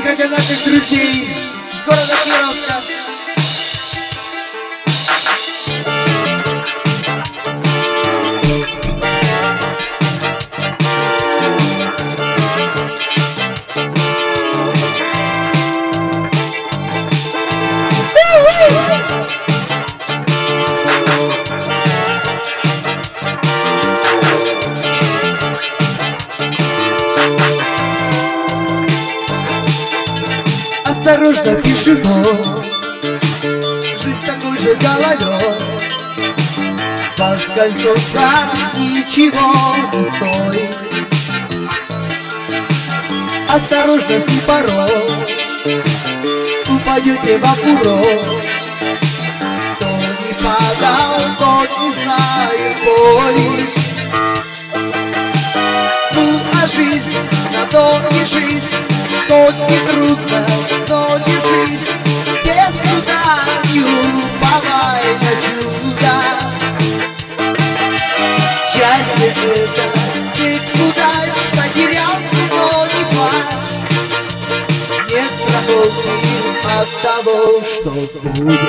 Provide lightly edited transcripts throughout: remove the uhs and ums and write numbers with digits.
музыка для наших друзей с города Кировска. Осторожно, пешеход, жизнь такой же гололед. Поскользнуться ничего не стоит. Осторожность не порог, упадете в окурок. Кто не падал, тот не знает боли. Ну а жизнь, на то и жизнь. То не трудно, то не жизнь. Без труда не уповай на чудо. Счастье это цепь удач. Потерялся, но не плачь. Нет страховки от того, что будет.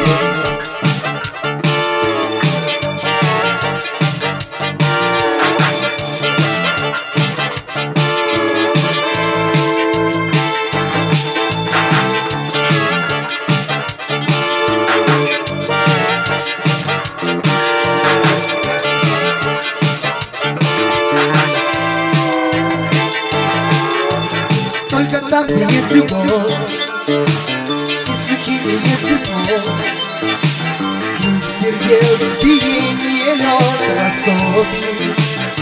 Только там, где есть любовь, исключение есть без слов. Круг сердец, биение, лед растопит.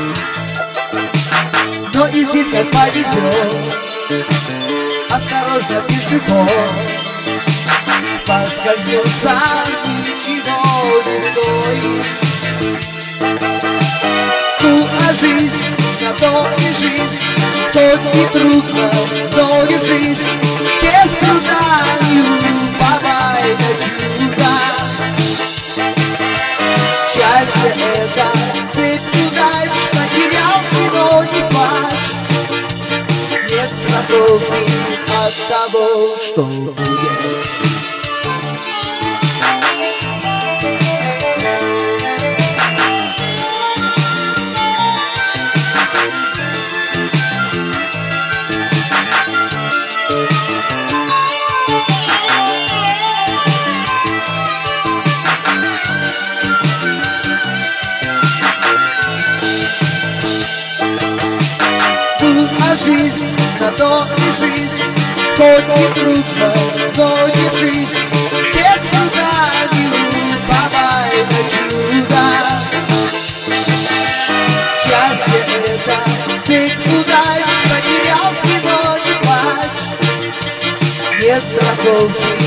Но и здесь как повезет. Осторожно, пешеход, поскользнуться ничего не стоит. Ну а жизнь, на то и жизнь. Хоть не трудно, но не жизнь. Без труда не уповай на чудо. Счастье это цепь удач. Потерялся, но не плачь. Нет страховки от того, что будет. А жизнь, на то и жизнь. Хоть не трудно, но не жизнь. Без труда не уповай на чудо. Счастье это цепь удач. Потерялся, но не плачь. Нет страховки